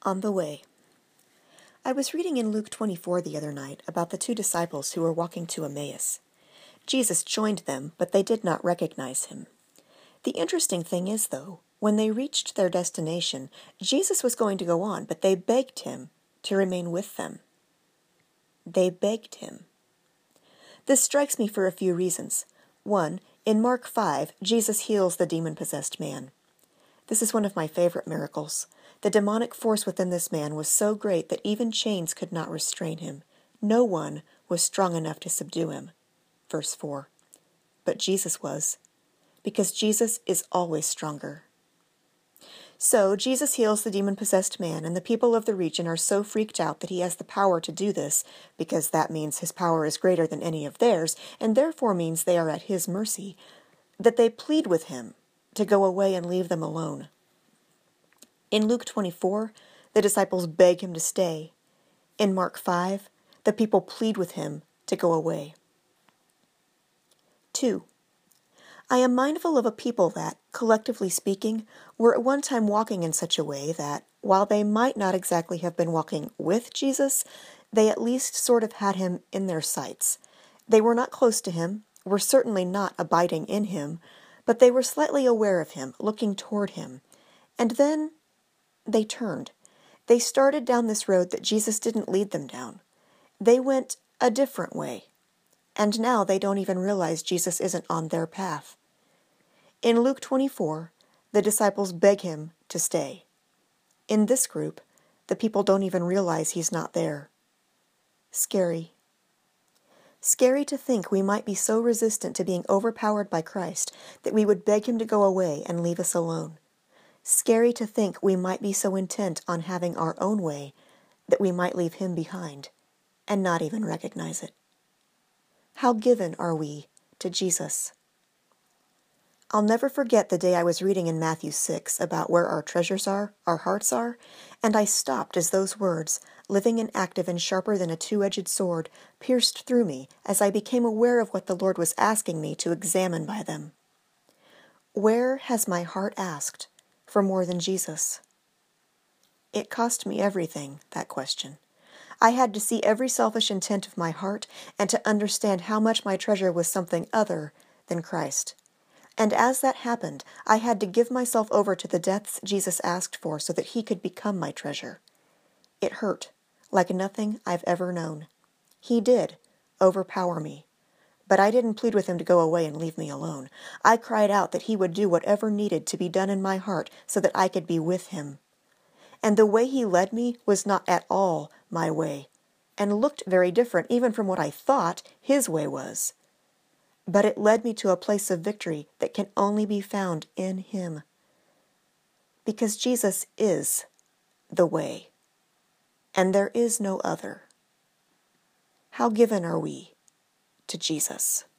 On the way. I was reading in Luke 24 the other night about the two disciples who were walking to Emmaus. Jesus joined them, but they did not recognize him. The interesting thing is, though, when they reached their destination, Jesus was going to go on, but they begged him to remain with them. They begged him. This strikes me for a few reasons. One, in Mark 5, Jesus heals the demon-possessed man. This is one of my favorite miracles. The demonic force within this man was so great that even chains could not restrain him. No one was strong enough to subdue him. Verse 4. But Jesus was, because Jesus is always stronger. So Jesus heals the demon-possessed man, and the people of the region are so freaked out that he has the power to do this, because that means his power is greater than any of theirs, and therefore means they are at his mercy, that they plead with him to go away and leave them alone. In Luke 24, the disciples beg him to stay. In Mark 5, the people plead with him to go away. 2. I am mindful of a people that, collectively speaking, were at one time walking in such a way that, while they might not exactly have been walking with Jesus, they at least sort of had him in their sights. They were not close to him, were certainly not abiding in him, but they were slightly aware of him, looking toward him. And then they turned. They started down this road that Jesus didn't lead them down. They went a different way. And now they don't even realize Jesus isn't on their path. In Luke 24, the disciples beg him to stay. In this group, the people don't even realize he's not there. Scary. Scary to think we might be so resistant to being overpowered by Christ that we would beg him to go away and leave us alone. Scary to think we might be so intent on having our own way that we might leave him behind and not even recognize it. How given are we to Jesus? I'll never forget the day I was reading in Matthew 6 about where our treasures are, our hearts are, and I stopped as those words, living and active and sharper than a two-edged sword, pierced through me as I became aware of what the Lord was asking me to examine by them. Where has my heart asked for more than Jesus? It cost me everything, that question. I had to see every selfish intent of my heart and to understand how much my treasure was something other than Christ. And as that happened, I had to give myself over to the depths Jesus asked for so that he could become my treasure. It hurt, like nothing I've ever known. He did overpower me. But I didn't plead with him to go away and leave me alone. I cried out that he would do whatever needed to be done in my heart so that I could be with him. And the way he led me was not at all my way, and looked very different even from what I thought his way was. But it led me to a place of victory that can only be found in him. Because Jesus is the way, and there is no other. How given are we to Jesus?